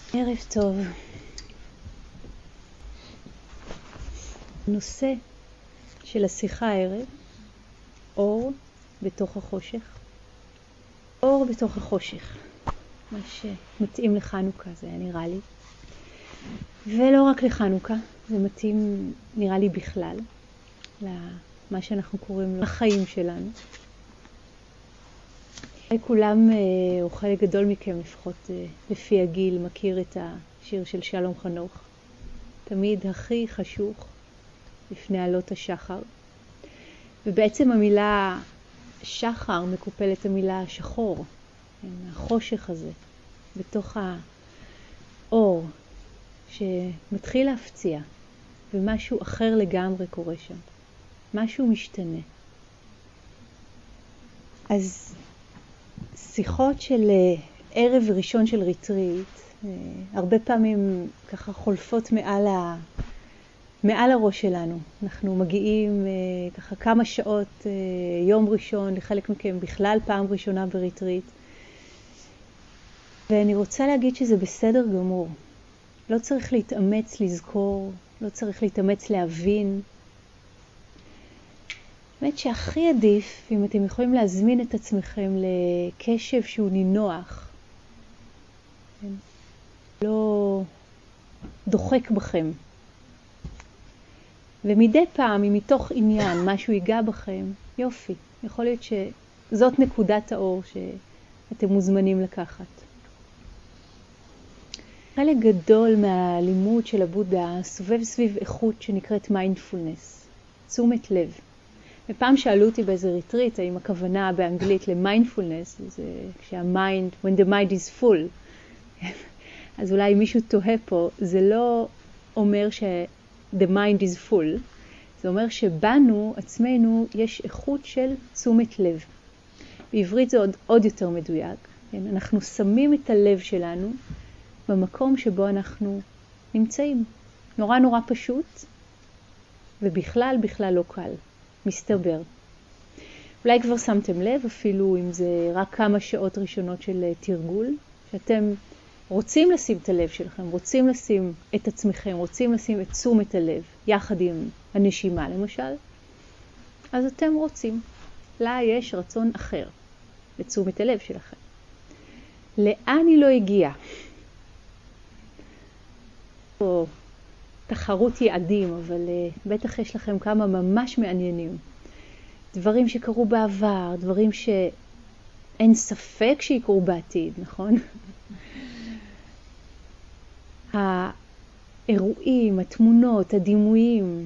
ערב טוב. נושא של השיחה הערב, אור בתוך החושך. אור בתוך החושך, מה שמתאים לחנוכה, זה נראה לי. ולא רק לחנוכה, זה מתאים נראה לי בכלל, למה שאנחנו קוראים לו החיים שלנו. כולם, או חלק גדול מכם לפחות לפי הגיל, מכיר את השיר של שלום חנוך. תמיד הכי חשוך לפני עלות השחר. ובעצם המילה שחר מקופלת המילה שחור. החושך הזה, בתוך האור שמתחיל להפציע, ומשהו אחר לגמרי קורה שם. משהו משתנה. אז שיחות של ערב ראשון של ריטריט, הרבה פעמים ככה חולפות מעל הראש שלנו. אנחנו מגיעים ככה כמה שעות יום ראשון, לחלק מכם בכלל פעם ראשונה בריטריט. ואני רוצה להגיד שזה בסדר גמור. לא צריך להתאמץ לזכור, לא צריך להתאמץ להבין. באמת שהכי עדיף, אם אתם יכולים להזמין את עצמכם לקשב שהוא נינוח, לא דוחק בכם. ומדי פעם, אם מתוך עניין משהו ייגע בכם, יופי. יכול להיות שזאת נקודת האור שאתם מוזמנים לקחת. חלק גדול מהלימוד של הבודה סובב סביב איכות שנקראת מיינדפולנס, תשומת לב. ופעם שאלו אותי באיזה ריטריט, האם הכוונה באנגלית למיינדפולנס, זה כשהמיינד, when the mind is full. אז אולי מישהו תוהה פה, זה לא אומר the mind is full, זה אומר שבנו עצמנו יש איכות של תשומת לב. בעברית זה עוד יותר מדויק. אנחנו שמים את הלב שלנו במקום שבו אנחנו נמצאים. נורא נורא פשוט, ובכלל לא קל. מסתבר. אולי כבר שמתם לב, אפילו אם זה רק כמה שעות ראשונות של תרגול, שאתם רוצים לשים את הלב שלכם, רוצים לשים את עצמכם, רוצים לשים את תשומת הלב, יחד עם הנשימה למשל, אז אתם רוצים. לה יש רצון אחר, לתשומת הלב שלכם. לאן היא לא הגיעה? או תחרות יעדים, אבל בטח יש לכם כמה ממש מעניינים. דברים שקרו בעבר, דברים שאין ספק שיקרו בעתיד, נכון? האירועים, התמונות, הדימויים,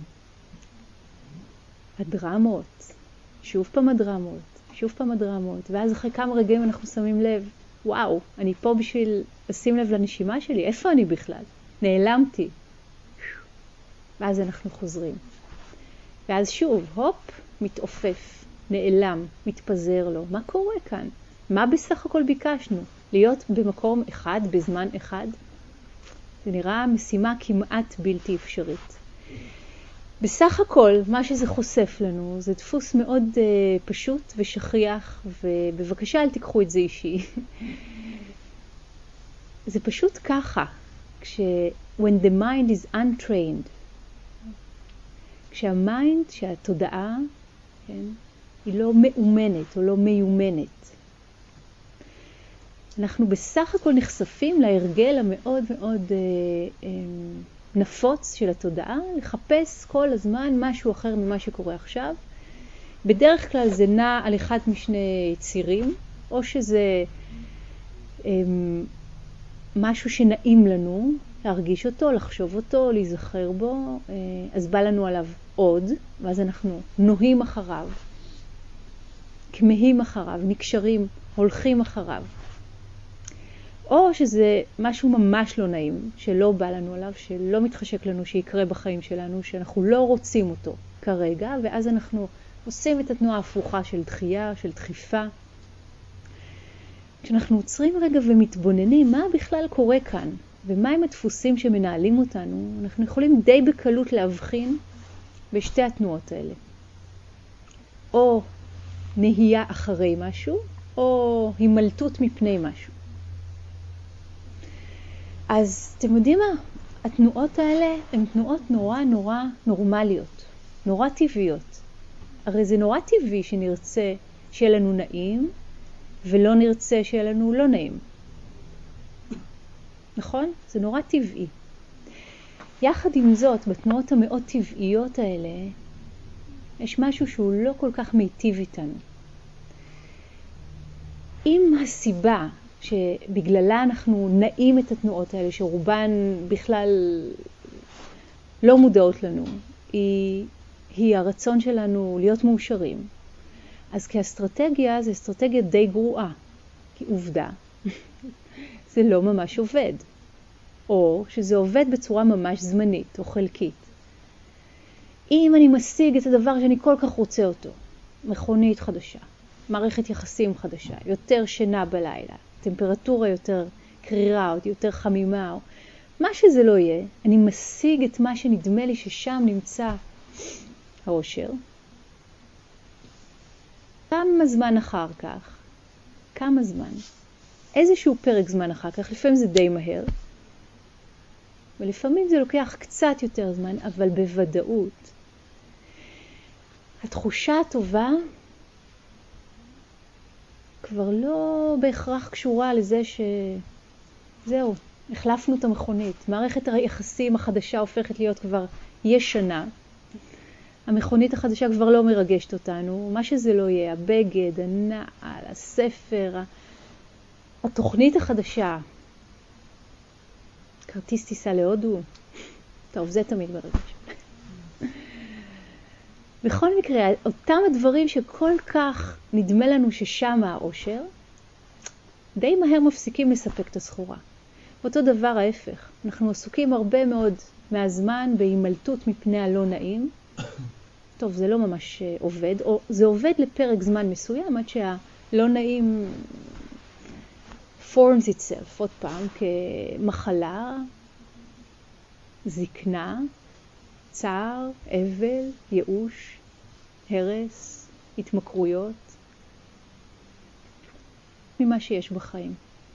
הדרמות, שוב פעם הדרמות, ואז אחרי כמה רגעים אנחנו שמים לב, וואו, אני פה בשביל לשים לב לנשימה שלי, איפה אני בכלל? נעלמתי. ואז אנחנו חוזרים. ואז שוב, הופ, מתעופף, נעלם, מתפזר לו. מה קורה כאן? מה בסך הכל ביקשנו? להיות במקום אחד, בזמן אחד? זה נראה משימה כמעט בלתי אפשרית. בסך הכל, מה שזה חושף לנו, זה דפוס מאוד פשוט ושכיח, ובבקשה אל תיקחו את זה אישי. זה פשוט ככה, when the mind is untrained, כשהמיינד, שהתודעה, כן, היא לא מאומנת או לא מיומנת. אנחנו בסך הכל נחשפים להרגל המאוד מאוד נפוץ של התודעה, לחפש כל הזמן משהו אחר ממה שקורה עכשיו. בדרך כלל זה נע על אחד משני צירים, או שזה משהו שנעים לנו, להרגיש אותו, לחשוב אותו, להיזכר בו, אז בא לנו עליו עוד, ואז אנחנו נוהים אחריו, כמהים אחריו, נקשרים, הולכים אחריו. או שזה משהו ממש לא נעים, שלא בא לנו עליו, שלא מתחשק לנו שיקרה בחיים שלנו, שאנחנו לא רוצים אותו כרגע, ואז אנחנו עושים את התנועה ההפוכה של דחייה, של דחיפה. כשאנחנו עוצרים רגע ומתבוננים, מה בכלל קורה כאן? ומה הם הדפוסים שמנהלים אותנו? אנחנו יכולים די בקלות להבחין בשתי התנועות האלה. או נהייה אחרי משהו, או הימלטות מפני משהו. אז אתם יודעים מה? התנועות האלה הן תנועות נורא נורא נורמליות, נורא טבעיות. הרי זה נורא טבעי שנרצה שיהיה לנו נעים, ולא נרצה שיהיה לנו לא נעים. נכון? זה נורא טבעי. יחד עם זאת, בתנועות המאוד טבעיות האלה, יש משהו שהוא לא כל כך מיטיב איתנו. אם הסיבה שבגללה אנחנו נעים את התנועות האלה, שרובן בכלל לא מודעות לנו, היא הרצון שלנו להיות מאושרים, אז כאסטרטגיה זה אסטרטגיה די גרועה, כי עובדה, זה לא ממש עובד, או שזה עובד בצורה ממש זמנית או חלקית. אם אני משיג את הדבר שאני כל כך רוצה אותו, מכונית חדשה, מערכת יחסים חדשה, יותר שינה בלילה, טמפרטורה יותר קרירה, או יותר חמימה, או מה שזה לא יהיה, אני משיג את מה שנדמה לי ששם נמצא האושר. כמה זמן אחר כך, כמה זמן, איזשהו פרק זמן אחר כך, לפעמים זה די מהר, ולפעמים זה לוקח קצת יותר זמן, אבל בוודאות, התחושה הטובה כבר לא בהכרח קשורה לזה שזהו, החלפנו את המכונית. מערכת היחסים החדשה הופכת להיות כבר ישנה. המכונית החדשה כבר לא מרגשת אותנו. מה שזה לא יהיה, הבגד, הנעל, הספר, התוכנית החדשה, כרטיס טיסה להודו. טוב, זה תמיד מרגש. בכל מקרה, אותם הדברים שכל כך נדמה לנו ששם האושר, די מהר מפסיקים לספק את הסחורה. ואותו דבר ההפך. אנחנו עסוקים הרבה מאוד מהזמן בהימלטות מפני הלא נעים. טוב, זה לא ממש עובד, או זה עובד לפרק זמן מסוים, עד שהלא נעים forms itself, עוד פעם, כמחלה, זקנה, צער, אבל, ייאוש, הרס, התמכרויות, ממה שיש בחיים.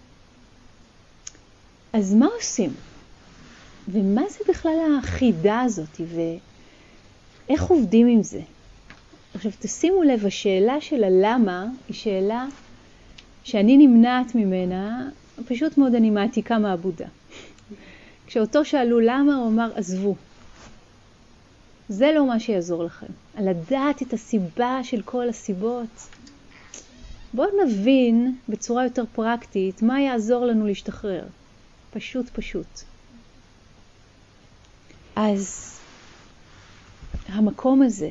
אז מה עושים? ומה זה בכלל החידה הזאת? ואיך עובדים עם זה? עכשיו תשימו לב, השאלה של הלמה היא שאלה שאני נמנעת ממנה, פשוט מאוד אני מעתיקה מהבודה. כשאותו שאלו למה, הוא אמר עזבו. זה לא מה שיעזור לכם. על לדעת את הסיבה של כל הסיבות. בואו נבין בצורה יותר פרקטית מה יעזור לנו להשתחרר. פשוט. אז המקום הזה,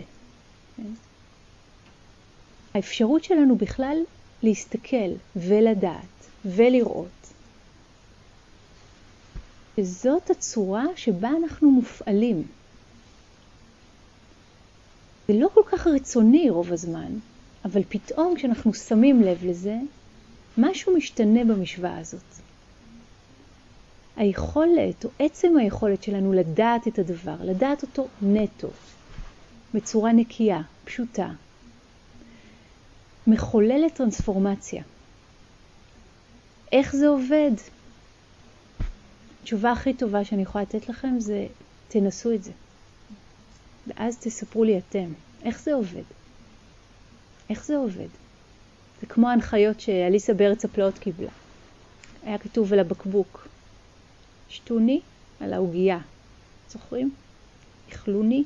האפשרות שלנו בכלל להסתכל ולדעת ולראות, שזאת הצורה שבה אנחנו מופעלים. זה לא כל כך רצוני רוב הזמן, אבל פתאום כשאנחנו שמים לב לזה, משהו משתנה במשוואה הזאת. היכולת, או עצם היכולת שלנו לדעת את הדבר, לדעת אותו נטו, בצורה נקייה, פשוטה, מחוללת טרנספורמציה. איך זה עובד? התשובה הכי טובה שאני יכולה לתת לכם זה, תנסו את זה. ואז תספרו לי אתם, איך זה עובד? איך זה עובד? זה כמו ההנחיות שאליסה בארץ הפלאות קיבלה. היה כתוב על הבקבוק, שתוני על העוגיה. זוכרים? אכלוני.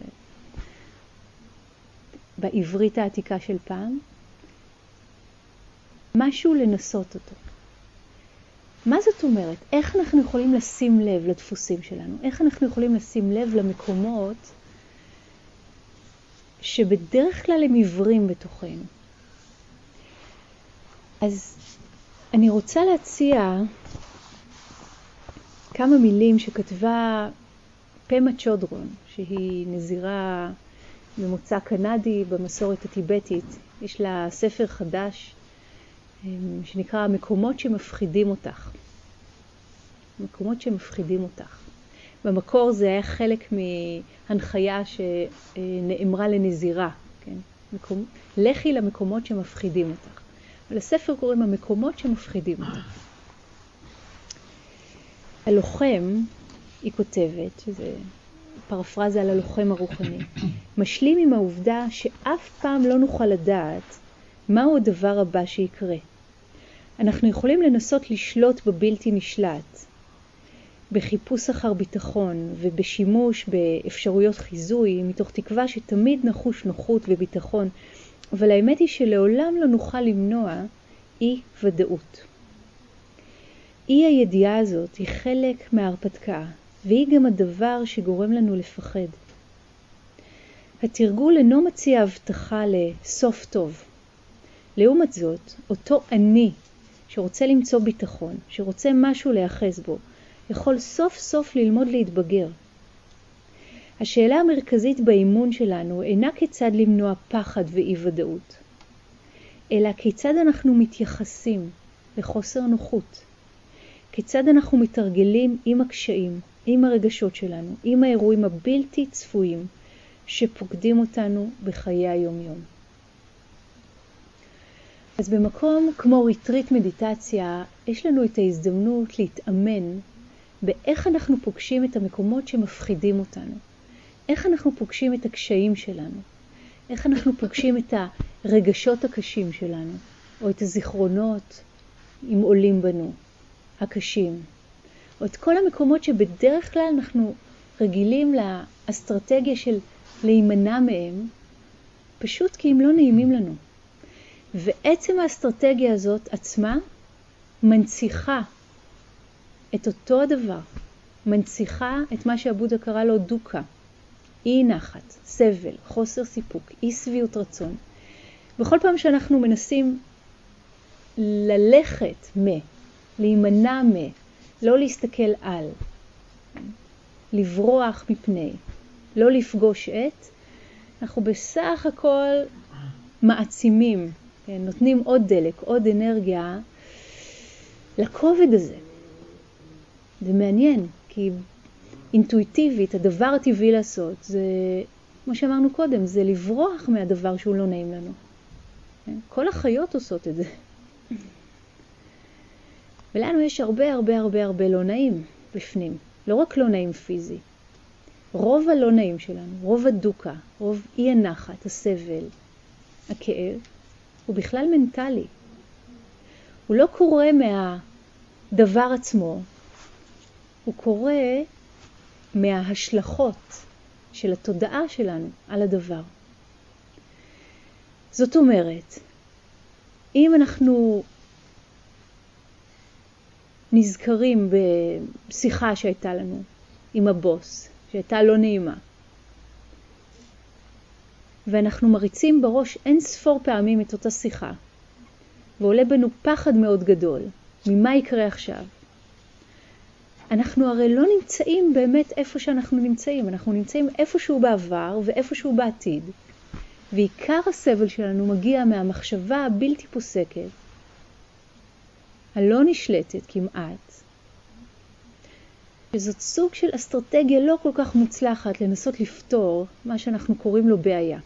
בעברית העתיקה של פעם. משהו לנסות אותו. מה זאת אומרת? איך אנחנו יכולים לשים לב לדפוסים שלנו? איך אנחנו יכולים לשים לב למקומות שבדרך כלל הם עיוורים בתוכנו? אז אני רוצה להציע כמה מילים שכתבה פמה צ'ודרון, שהיא נזירה ממוצא קנדי במסורת הטיבטית. יש לה ספר חדש שנקרא מקומות שמפחידים אותך. מקומות שמפחידים אותך. במקור זה היה חלק מהנחיה שנאמרה לנזירה. כן? לכי למקומות שמפחידים אותך. ולספר קוראים המקומות שמפחידים אותך. הלוחם, היא כותבת, שזה פרפרזה על הלוחם הרוחני, משלים עם העובדה שאף פעם לא נוכל לדעת מהו הדבר הבא שיקרה. אנחנו יכולים לנסות לשלוט בבלתי נשלט, בחיפוש אחר ביטחון ובשימוש באפשרויות חיזוי, מתוך תקווה שתמיד נחוש נוחות וביטחון, אבל האמת היא שלעולם לא נוכל למנוע אי ודאות. אי הידיעה הזאת היא חלק מההרפתקה, והיא גם הדבר שגורם לנו לפחד. התרגול אינו מציע הבטחה לסוף טוב. לעומת זאת, אותו אני שרוצה למצוא ביטחון, שרוצה משהו להיאחז בו, יכול סוף סוף ללמוד להתבגר. השאלה המרכזית באימון שלנו אינה כיצד למנוע פחד ואי ודאות, אלא כיצד אנחנו מתייחסים לחוסר נוחות, כיצד אנחנו מתרגלים עם הקשיים, עם הרגשות שלנו, עם האירועים הבלתי צפויים שפוקדים אותנו בחיי היום-יום. אז במקום כמו ריטריט מדיטציה, יש לנו את ההזדמנות להתאמן באיך אנחנו פוגשים את המקומות שמפחידים אותנו. איך אנחנו פוגשים את הקשיים שלנו. איך אנחנו פוגשים את הרגשות הקשים שלנו, או את הזיכרונות אם עולים בנו, הקשים. או את כל המקומות שבדרך כלל אנחנו רגילים לאסטרטגיה של להימנע מהם, פשוט כי הם לא נעימים לנו. ועצם האסטרטגיה הזאת עצמה מנציחה את אותו הדבר, מנציחה את מה שהבודה קרא לו דוקה, אי נחת, סבל, חוסר סיפוק, אי שביעות רצון. בכל פעם שאנחנו מנסים ללכת להימנע לא להסתכל על, לברוח מפני, לא לפגוש את, אנחנו בסך הכל מעצימים, כן? נותנים עוד דלק, עוד אנרגיה לכובד הזה. זה מעניין, כי אינטואיטיבית, הדבר הטבעי לעשות, זה, כמו שאמרנו קודם, זה לברוח מהדבר שהוא לא נעים לנו. כן? כל החיות עושות את זה. ולנו יש הרבה לא נעים בפנים. לא רק לא נעים פיזי. רוב הלא נעים שלנו, רוב הדוקה, רוב אי הנחת, הסבל, הכאב, הוא בכלל מנטלי. הוא לא קורה מהדבר עצמו, הוא קורה מההשלכות של התודעה שלנו על הדבר. זאת אומרת, אם אנחנו נזכרים בשיחה שהייתה לנו עם הבוס, שהייתה לא נעימה, ואנחנו מריצים בראש אין ספור פעמים את אותה שיחה, ועולה בנו פחד מאוד גדול, ממה יקרה עכשיו? אנחנו הרי לא נמצאים באמת איפה שאנחנו נמצאים, אנחנו נמצאים איפשהו בעבר ואיפשהו בעתיד, ועיקר הסבל שלנו מגיע מהמחשבה הבלתי פוסקת, הלא נשלטת כמעט, שזאת סוג של אסטרטגיה לא כל כך מוצלחת לנסות לפתור מה שאנחנו קוראים לו בעיה.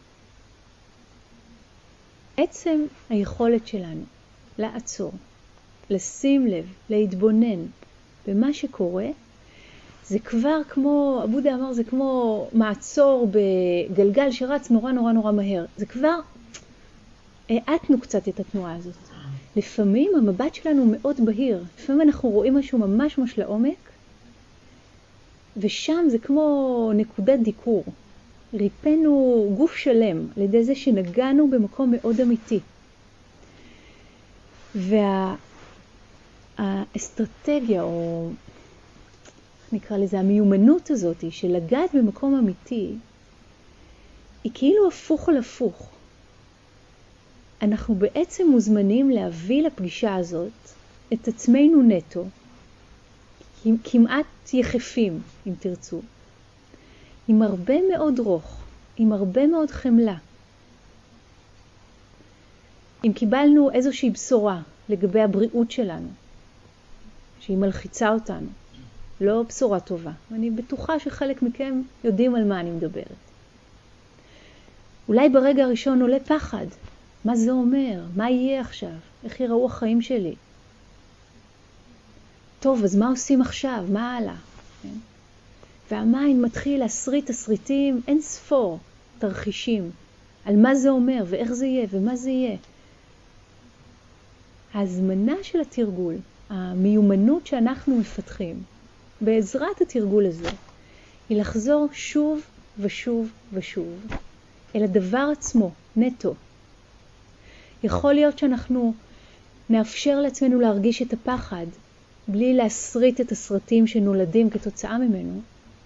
עצם היכולת שלנו לעצור, לשים לב, להתבונן במה שקורה, זה כבר כמו, הבודה אמר, זה כמו מעצור בגלגל שרץ נורא מהר. זה כבר, העטנו קצת את התנועה הזאת. לפעמים המבט שלנו מאוד בהיר, לפעמים אנחנו רואים משהו ממש לעומק, ושם זה כמו נקודת דיקור. ריפנו גוף שלם על ידי זה שנגענו במקום מאוד אמיתי. והאסטרטגיה, או נקרא לזה המיומנות הזאת של לגעת במקום אמיתי, היא כאילו הפוך על הפוך. אנחנו בעצם מוזמנים להביא לפגישה הזאת את עצמנו נטו, כמעט יחפים, אם תרצו, עם הרבה מאוד רוך, עם הרבה מאוד חמלה. אם קיבלנו איזושהי בשורה לגבי הבריאות שלנו, שהיא מלחיצה אותנו, לא בשורה טובה, אני בטוחה שחלק מכם יודעים על מה אני מדברת. אולי ברגע הראשון עולה פחד, מה זה אומר? מה יהיה עכשיו? איך ייראו החיים שלי? טוב, אז מה עושים עכשיו? מה הלאה? כן? והמיינד מתחיל להסריט תסריטים אין ספור תרחישים על מה זה אומר ואיך זה יהיה ומה זה יהיה. ההזמנה של התרגול, המיומנות שאנחנו מפתחים בעזרת התרגול הזה, היא לחזור שוב ושוב ושוב אל הדבר עצמו, נטו. יכול להיות שאנחנו נאפשר לעצמנו להרגיש את הפחד בלי להסריט את הסרטים שנולדים כתוצאה ממנו.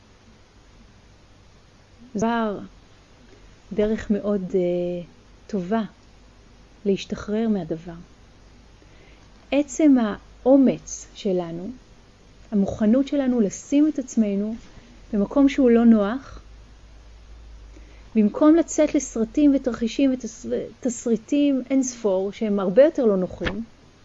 זה דרך מאוד טובה להשתחרר מהדבר. עצם האומץ שלנו, המוכנות שלנו לשים את עצמנו במקום שהוא לא נוח, במקום לצאת לסרטים ותרחישים ותסריטים אין ספור שהם הרבה יותר לא נוחים,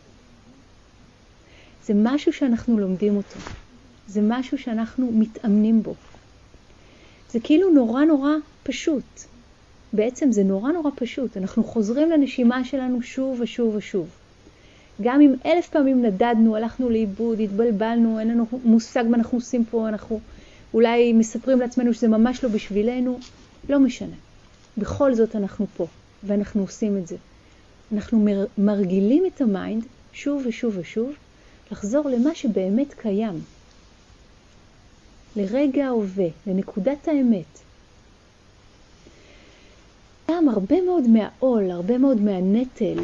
זה משהו שאנחנו לומדים אותו. זה משהו שאנחנו מתאמנים בו. זה כאילו נורא נורא פשוט. בעצם זה נורא נורא פשוט. אנחנו חוזרים לנשימה שלנו שוב ושוב ושוב. גם אם 1000 פעמים נדדנו, הלכנו לאיבוד, התבלבלנו, אין לנו מושג מה אנחנו עושים פה, אנחנו אולי מספרים לעצמנו שזה ממש לא בשבילנו, לא משנה. בכל זאת אנחנו פה, ואנחנו עושים את זה. אנחנו מרגילים את המיינד שוב ושוב ושוב, לחזור למה שבאמת קיים. לרגע ההווה, לנקודת האמת. גם הרבה מאוד מהעול, הרבה מאוד מהנטל,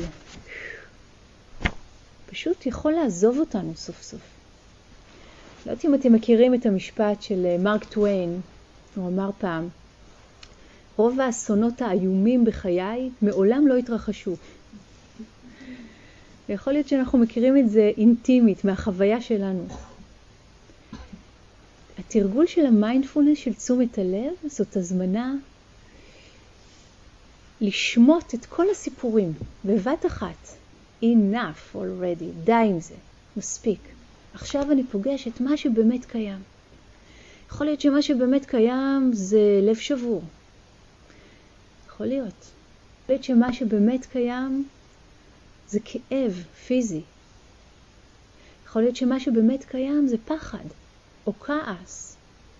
פשוט יכול לעזוב אותנו סוף סוף. לא יודעת אם אתם מכירים את המשפט של מרק טוויין, הוא אמר פעם, רוב האסונות האיומים בחיי מעולם לא התרחשו. ויכול להיות שאנחנו מכירים את זה אינטימית מהחוויה שלנו. התרגול של המיינדפולנס של תשומת הלב, זאת הזמנה לשמוט את כל הסיפורים בבת אחת. Enough already, די עם זה, מספיק. עכשיו אני פוגש את מה שבאמת קיים. יכול להיות שמה שבאמת קיים זה לב שבור. יכול להיות שמה שבאמת קיים זה כאב פיזי. יכול להיות שמה שבאמת קיים זה פחד או כעס.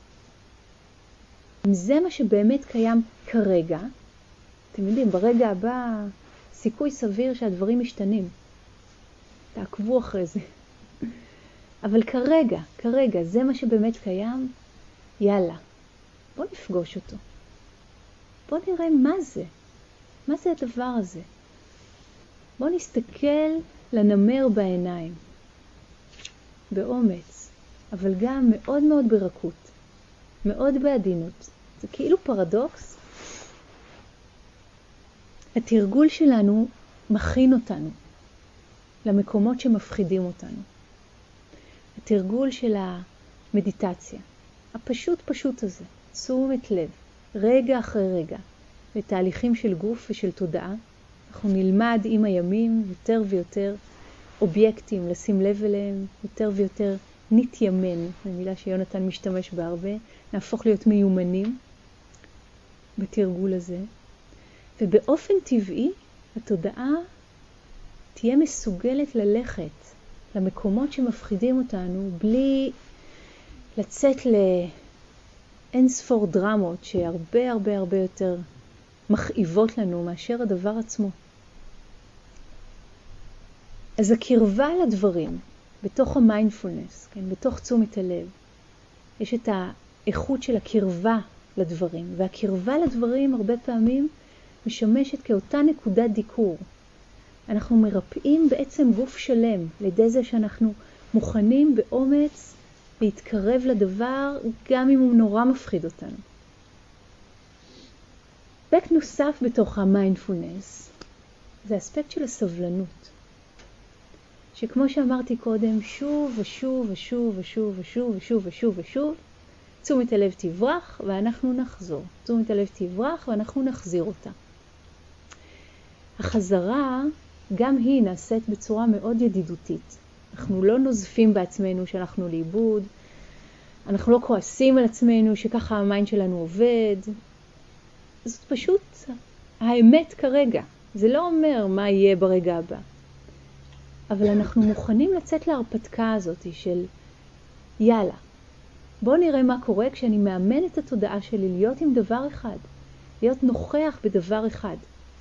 אם זה מה שבאמת קיים כרגע, אתם יודעים, ברגע הבא סיכוי סביר שהדברים משתנים. תעקבו אחרי זה. אבל כרגע, זה מה שבאמת קיים, יאללה, בוא נפגוש אותו. בוא נראה מה זה. מה זה הדבר הזה? בוא נסתכל לנמר בעיניים. באומץ, אבל גם מאוד מאוד ברכות. מאוד בעדינות. זה כאילו פרדוקס. התרגול שלנו מכין אותנו למקומות שמפחידים אותנו. התרגול של המדיטציה, הפשוט הזה, תשומת לב, רגע אחרי רגע, לתהליכים של גוף ושל תודעה. אנחנו נלמד עם הימים יותר ויותר אובייקטים לשים לב אליהם, יותר ויותר נתיימן, זו מילה שיונתן משתמש בה הרבה, נהפוך להיות מיומנים בתרגול הזה. ובאופן טבעי התודעה תהיה מסוגלת ללכת למקומות שמפחידים אותנו בלי לצאת לאין ספור דרמות שהרבה הרבה הרבה יותר מכאיבות לנו מאשר הדבר עצמו. אז הקרבה לדברים בתוך המיינדפולנס, כן, בתוך תשומת הלב, יש את האיכות של הקרבה לדברים, והקרבה לדברים הרבה פעמים משמשת כאותה נקודת דיקור. אנחנו מרפאים בעצם גוף שלם, לידי זה שאנחנו מוכנים באומץ להתקרב לדבר, גם אם הוא נורא מפחיד אותנו. אספקט נוסף בתוך המיינדפולנס, זה האספקט של הסבלנות. שכמו שאמרתי קודם, שוב ושוב ושוב ושוב ושוב ושוב ושוב ושוב, תשומת הלב תברח ואנחנו נחזור. תשומת הלב תברח ואנחנו נחזיר אותה. החזרה גם היא נעשית בצורה מאוד ידידותית. אנחנו לא נוזפים בעצמנו שאנחנו לאיבוד, אנחנו לא כועסים על עצמנו שככה המיינד שלנו עובד. זאת פשוט האמת כרגע. זה לא אומר מה יהיה ברגע הבא. אבל אנחנו מוכנים לצאת להרפתקה הזאת של יאללה, בוא נראה מה קורה כשאני מאמן את התודעה שלי להיות עם דבר אחד, להיות נוכח בדבר אחד.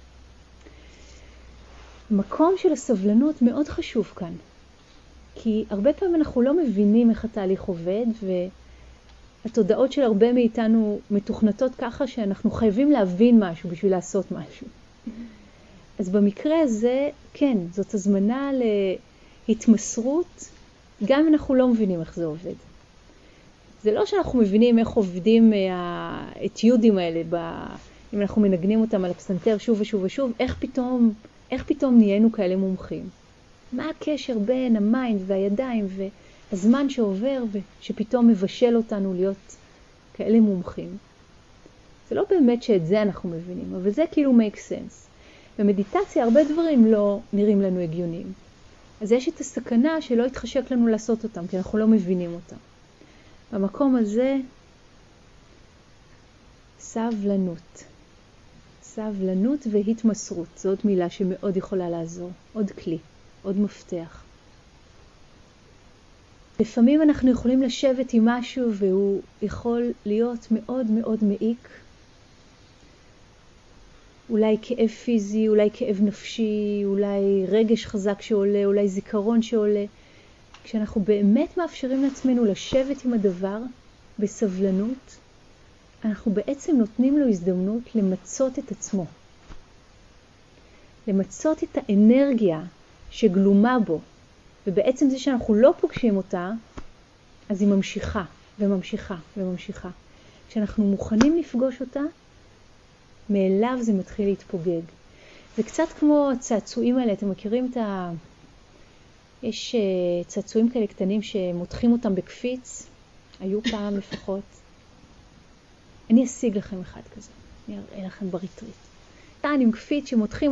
מקום של הסבלנות מאוד חשוב כאן, כי הרבה פעמים אנחנו לא מבינים איך התהליך עובד, והתודעות של הרבה מאיתנו מתוכנתות ככה שאנחנו חייבים להבין משהו בשביל לעשות משהו. אז במקרה הזה, כן, זאת הזמנה להתמסרות, גם אם אנחנו לא מבינים איך זה עובד. זה לא שאנחנו מבינים איך עובדים האתיודים האלה, אם אנחנו מנגנים אותם על הפסנתר שוב ושוב ושוב, איך פתאום נהיינו כאלה מומחים. מה הקשר בין המיינד והידיים והזמן שעובר ושפתאום מבשל אותנו להיות כאלה מומחים. זה לא באמת שאת זה אנחנו מבינים, אבל זה כאילו make sense. במדיטציה הרבה דברים לא נראים לנו הגיוניים. אז יש את הסכנה שלא יתחשק לנו לעשות אותם, כי אנחנו לא מבינים אותם. במקום הזה, סבלנות. סבלנות והתמסרות. זאת מילה שמאוד יכולה לעזור. עוד כלי, עוד מפתח. לפעמים אנחנו יכולים לשבת עם משהו והוא יכול להיות מאוד מאוד מעיק. אולי כאב פיזי, אולי כאב נפשי, אולי רגש חזק שעולה, אולי זיכרון שעולה. כשאנחנו באמת מאפשרים לעצמנו לשבת עם הדבר בסבלנות, אנחנו בעצם נותנים לו הזדמנות למצות את עצמו. למצות את האנרגיה שגלומה בו. ובעצם זה שאנחנו לא פוגשים אותה, אז היא ממשיכה וממשיכה וממשיכה. כשאנחנו מוכנים לפגוש אותה, מאליו זה מתחיל להתפוגג. זה קצת כמו הצעצועים האלה, אתם מכירים יש צעצועים כאלה קטנים שמותחים אותם בקפיץ, היו פעם לפחות. אני אשיג לכם אחד כזה, אני אראה לכם בריטריט. כאן עם קפיץ שמותחים,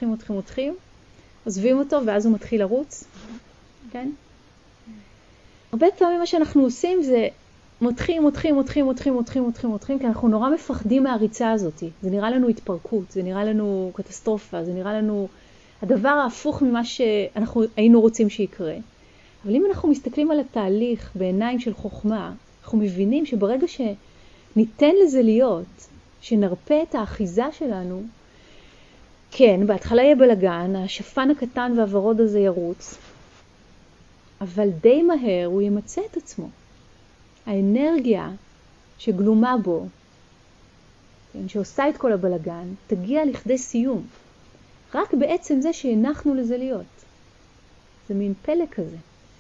עוזבים אותו ואז הוא מתחיל לרוץ, כן? הרבה פעמים מה שאנחנו עושים זה מותחים, כי אנחנו נורא מפחדים מהריצה הזאת. זה נראה לנו התפרקות, זה נראה לנו קטסטרופה, זה נראה לנו הדבר ההפוך ממה שאנחנו היינו רוצים שיקרה. אבל אם אנחנו מסתכלים על התהליך בעיניים של חוכמה, אנחנו מבינים שברגע שניתן לזה להיות, שנרפא את האחיזה שלנו, כן, בהתחלה יהיה בלגן, השפן הקטן והוורוד הזה ירוץ, אבל די מהר הוא ימצא את עצמו. האנרגיה שגלומה בו, שעושה את כל הבלגן, תגיע לכדי סיום. רק בעצם זה שהנחנו לזה להיות. זה מין פלא כזה.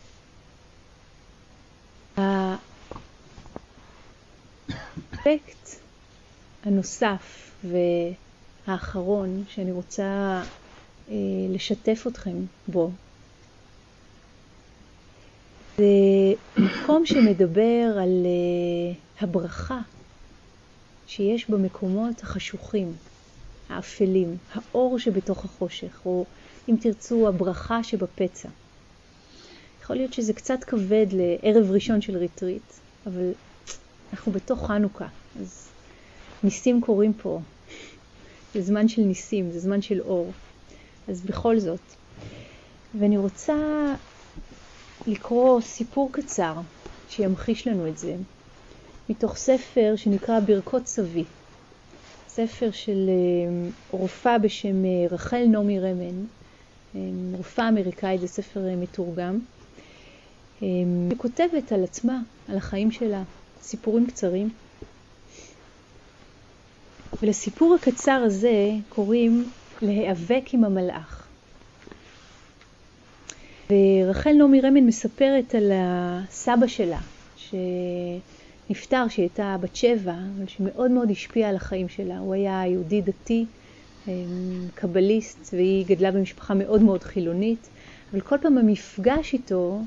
האפקט הנוסף והאחרון שאני רוצה לשתף אתכם בו, זה מקום שמדבר על הברכה שיש במקומות החשוכים, האפלים, האור שבתוך החושך, או אם תרצו הברכה שבפצע. יכול להיות שזה קצת כבד לערב ראשון של ריטריט, אבל אנחנו בתוך חנוכה, אז ניסים קורים פה. זה זמן של ניסים, זה זמן של אור. אז בכל זאת. ואני רוצה לקרוא סיפור קצר שימחיש לנו את זה, מתוך ספר שנקרא ברכות סבי. ספר של רופאה בשם רחל נעמי רמן, רופאה אמריקאית, זה ספר מתורגם. היא כותבת על עצמה, על החיים שלה, סיפורים קצרים. ולסיפור הקצר הזה קוראים להיאבק עם המלאך. ורחל נעמי רמן מספרת על הסבא שלה, שנפטר, שהיא הייתה בת 7, אבל שמאוד מאוד השפיע על החיים שלה. הוא היה יהודי דתי, קבליסט, והיא גדלה במשפחה מאוד מאוד חילונית, אבל כל פעם המפגש איתו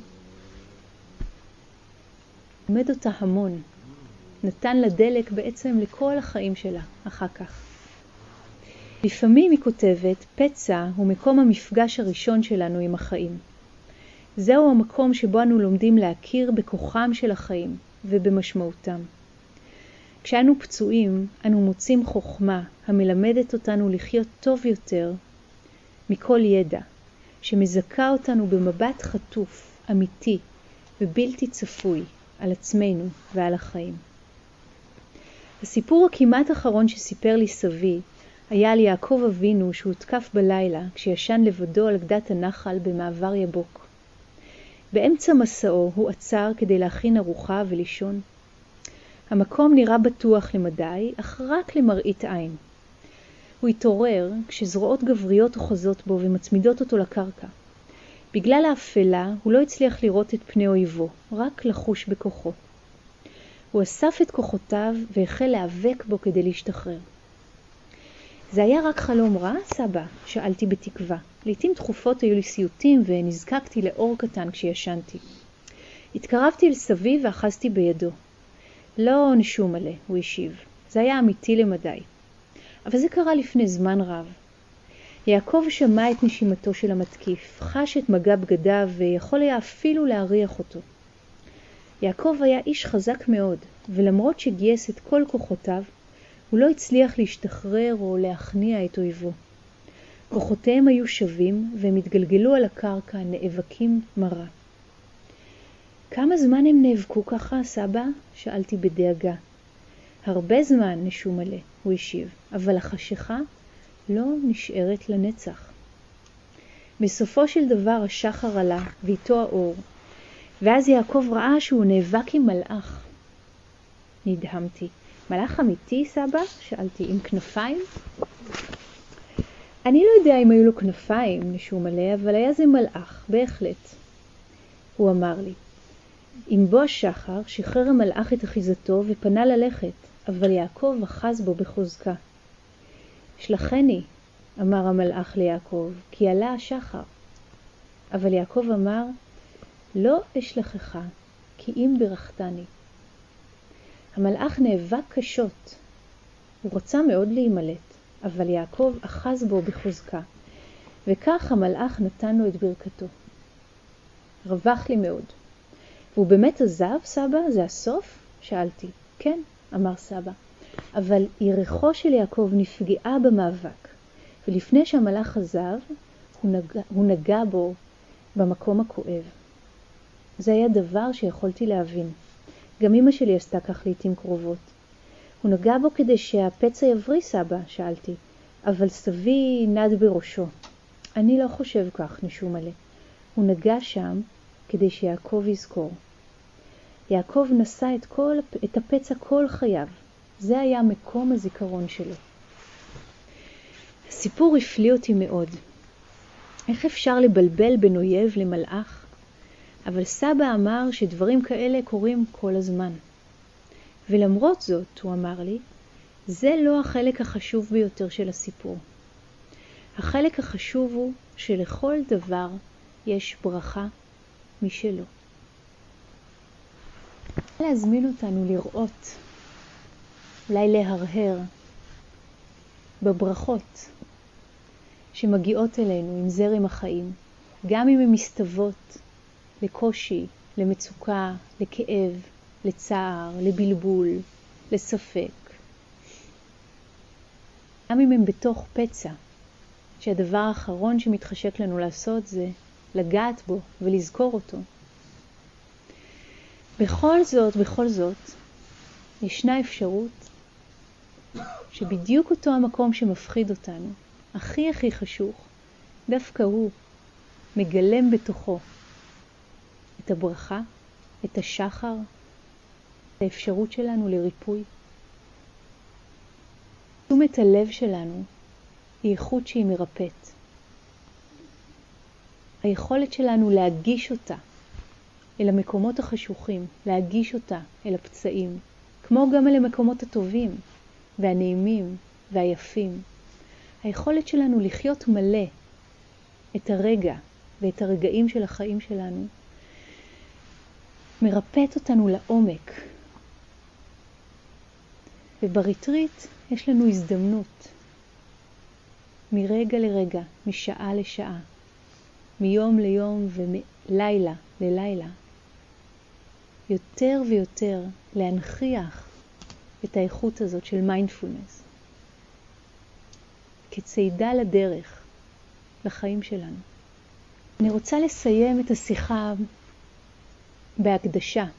עומד אותה המון. נתן לה דלק בעצם לכל החיים שלה אחר כך. לפעמים היא כותבת, פצע הוא מקום המפגש הראשון שלנו עם החיים. זהו המקום שבו אנו לומדים להכיר בכוחם של החיים ובמשמעותם. כשאנו פצועים, אנו מוצאים חוכמה המלמדת אותנו לחיות טוב יותר מכל ידע, שמזכה אותנו במבט חטוף, אמיתי ובלתי צפוי על עצמנו ועל החיים. הסיפור הכמעט אחרון שסיפר לי סבי היה על יעקב אבינו שהותקף בלילה כשישן לבדו על גדת הנחל במעבר יבוק. באמצע מסעו הוא עצר כדי להכין ארוחה ולישון. המקום נראה בטוח למדי, אך רק למראית עין. הוא התעורר כשזרועות גבריות אוחזות בו ומצמידות אותו לקרקע. בגלל האפלה הוא לא הצליח לראות את פני אויבו, רק לחוש בכוחו. הוא אסף את כוחותיו והחל להיאבק בו כדי להשתחרר. זה היה רק חלום רע, סבא? שאלתי בתקווה. לעתים תכופות היו לי סיוטים ונזקקתי לאור קטן כשישנתי. התקרבתי אל סבי ואחזתי בידו. לא נשום מלא, הוא השיב. זה היה אמיתי למדי. אבל זה קרה לפני זמן רב. יעקב שמע את נשימתו של המתקיף, חש את מגע בגדיו ויכול היה אפילו להריח אותו. יעקב היה איש חזק מאוד, ולמרות שגייס את כל כוחותיו, הוא לא הצליח להשתחרר או להכניע את אויבו. כוחותיהם היו שווים והם התגלגלו על הקרקע, נאבקים מרה. כמה זמן הם נאבקו ככה, סבא? שאלתי בדאגה. הרבה זמן, נשום מלא, הוא השיב, אבל החשיכה לא נשארת לנצח. בסופו של דבר השחר עלה ואיתו האור, ואז יעקב ראה שהוא נאבק עם מלאך. נדהמתי. מלאך אמיתי, סבא? שאלתי, עם כנפיים? אני לא יודע אם היו לו כנפיים, נשום מלא, אבל היה זה מלאך, בהחלט. הוא אמר לי. עם בוא השחר שחרר המלאך את אחיזתו ופנה ללכת, אבל יעקב אחז בו בחוזקה. שלחני, אמר המלאך ליעקב, כי עלה השחר. אבל יעקב אמר, לא אשלחך, כי אם ברכתני. המלאך נאבק קשות. הוא רצה מאוד להימלט, אבל יעקב אחז בו בחוזקה, וכך המלאך נתן לו את ברכתו. רווח לי מאוד. והוא באמת עזב, סבא? זה הסוף? שאלתי. כן, אמר סבא. אבל ירחו של יעקב נפגעה במאבק, ולפני שהמלאך עזב, הוא נגע בו במקום הכואב. זה היה דבר שיכולתי להבין. גם אמא שלי עשתה כך לעתים קרובות. הוא נגע בו כדי שהפצע יבריא, סבא? שאלתי. אבל סבי נד בראשו. אני לא חושב כך, נשום מלא. הוא נגע שם כדי שיעקב יזכור. יעקב נשא את הפצע כל חייו. זה היה מקום הזיכרון שלו. הסיפור הפליא אותי מאוד. איך אפשר לבלבל בין אויב למלאך? אבל סבא אמר שדברים כאלה קורים כל הזמן. ולמרות זאת, הוא אמר לי, זה לא החלק החשוב ביותר של הסיפור. החלק החשוב הוא שלכל דבר יש ברכה משלו. להזמין אותנו לראות, אולי להרהר בברכות שמגיעות אלינו עם זרם החיים, גם אם הן מסתוות לקושי, למצוקה, לכאב, לצער, לבלבול, לספק. גם אם הם בתוך פצע, שהדבר האחרון שמתחשק לנו לעשות זה לגעת בו ולזכור אותו. בכל זאת, ישנה אפשרות שבדיוק אותו המקום שמפחיד אותנו, הכי חשוך, דווקא הוא מגלם בתוכו את הברכה, את השחר, את האפשרות שלנו לריפוי. תשומת הלב שלנו היא איכות שהיא מרפאת. היכולת שלנו להגיש אותה אל המקומות החשוכים, להגיש אותה אל הפצעים, כמו גם אל המקומות הטובים והנעימים והיפים. היכולת שלנו לחיות מלא את הרגע ואת הרגעים של החיים שלנו, מרפאת אותנו לעומק. ובריטריט יש לנו הזדמנות מרגע לרגע, משעה לשעה, מיום ליום ומלילה ללילה, יותר ויותר להנכיח את האיכות הזאת של מיינדפולנס כצעידה לדרך לחיים שלנו. אני רוצה לסיים את השיחה בהקדשה.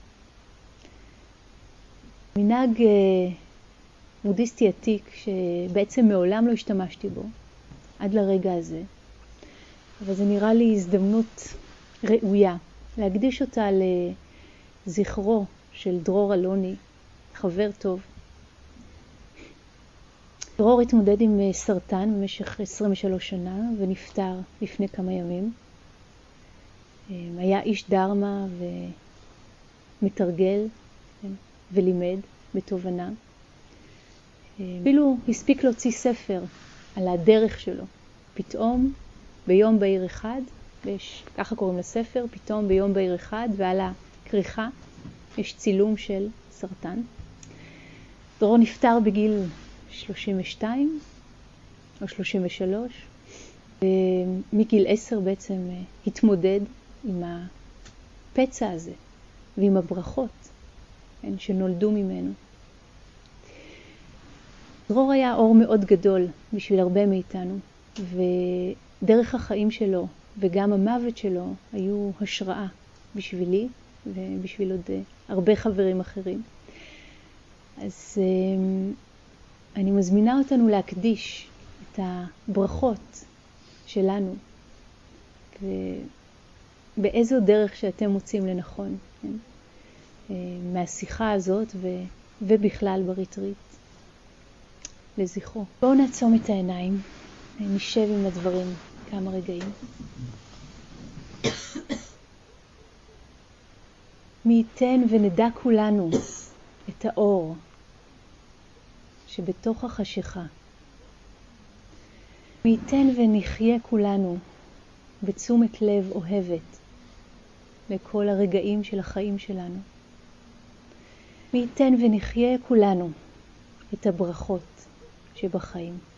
מנהג בודהיסטי עתיק שבעצם מעולם לא השתמשתי בו עד לרגע הזה, אבל זה נראה לי הזדמנות ראויה להקדיש אותה לזכרו של דרור אלוני, חבר טוב. דרור התמודד עם סרטן במשך 23 שנה ונפטר לפני כמה ימים. היה איש דרמה ומתרגל ולימד בתובנה. אפילו הספיק להוציא ספר על הדרך שלו. פתאום ביום בהיר אחד, ככה קוראים לספר, פתאום ביום בהיר אחד, ועל הכריכה יש צילום של סרטן. דרור נפטר בגיל 32 או 33, ומגיל 10 בעצם התמודד עם הפצע הזה ועם הברכות שנולדו ממנו. דרור היה אור מאוד גדול בשביל הרבה מאיתנו, ודרך החיים שלו וגם המוות שלו היו השראה בשבילי ובשביל עוד הרבה חברים אחרים. אז אני מזמינה אותנו להקדיש את הברכות שלנו ובאיזו דרך שאתם מוצאים לנכון, מהשיחה הזאת ובכלל בריטריט לזכרו. בואו נעצום את העיניים, נשב עם הדברים כמה רגעים. מי ייתן ונדע כולנו את האור שבתוך החשיכה. מי ייתן ונחיה כולנו בתשומת לב אוהבת לכל הרגעים של החיים שלנו. מי ייתן ונחיה כולנו את הברכות שבחיים.